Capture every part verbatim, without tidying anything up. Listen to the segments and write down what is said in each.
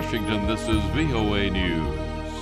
Washington, this is V O A News.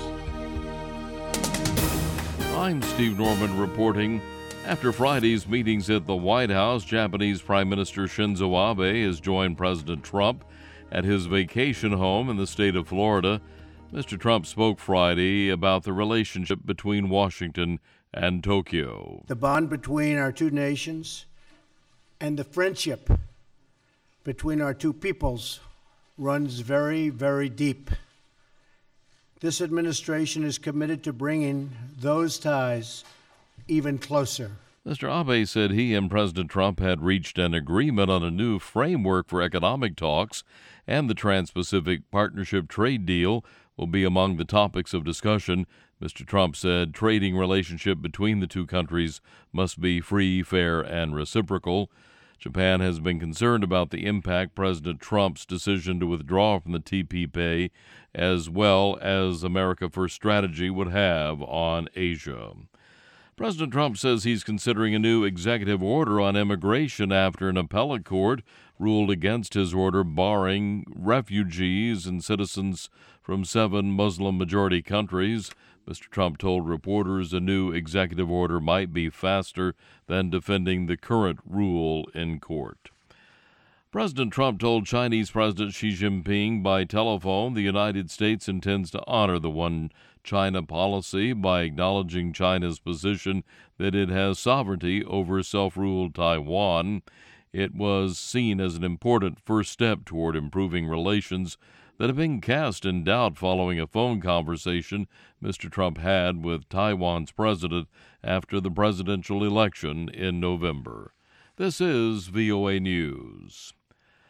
I'm Steve Norman reporting. After Friday's meetings at the White House, Japanese Prime Minister Shinzo Abe has joined President Trump at his vacation home in the state of Florida. Mister Trump spoke Friday about the relationship between Washington and Tokyo. The bond between our two nations and the friendship between our two peoples runs very, very deep. This administration is committed to bringing those ties even closer. Mister Abe said he and President Trump had reached an agreement on a new framework for economic talks, and the Trans-Pacific Partnership trade deal will be among the topics of discussion. Mister Trump said trading relationship between the two countries must be free, fair, and reciprocal. Japan has been concerned about the impact President Trump's decision to withdraw from the T P P, as well as America First strategy, would have on Asia. President Trump says he's considering a new executive order on immigration after an appellate court ruled against his order barring refugees and citizens from seven Muslim-majority countries. Mister Trump told reporters a new executive order might be faster than defending the current rule in court. President Trump told Chinese President Xi Jinping by telephone the United States intends to honor the One China policy by acknowledging China's position that it has sovereignty over self-ruled Taiwan. It was seen as an important first step toward improving relations that have been cast in doubt following a phone conversation Mister Trump had with Taiwan's president after the presidential election in November. This is V O A News.